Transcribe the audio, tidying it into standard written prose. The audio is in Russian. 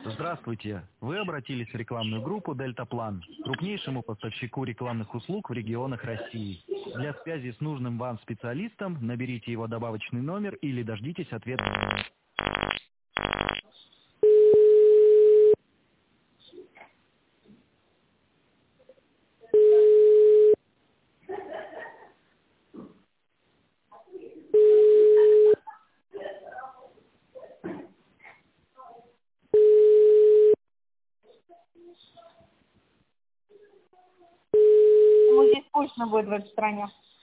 Здравствуйте. Вы обратились в рекламную группу «Дельтаплан», крупнейшему поставщику рекламных услуг в регионах России. Для связи с нужным вам специалистом наберите его добавочный номер или дождитесь ответа. Ему здесь скучно будет в этой стране.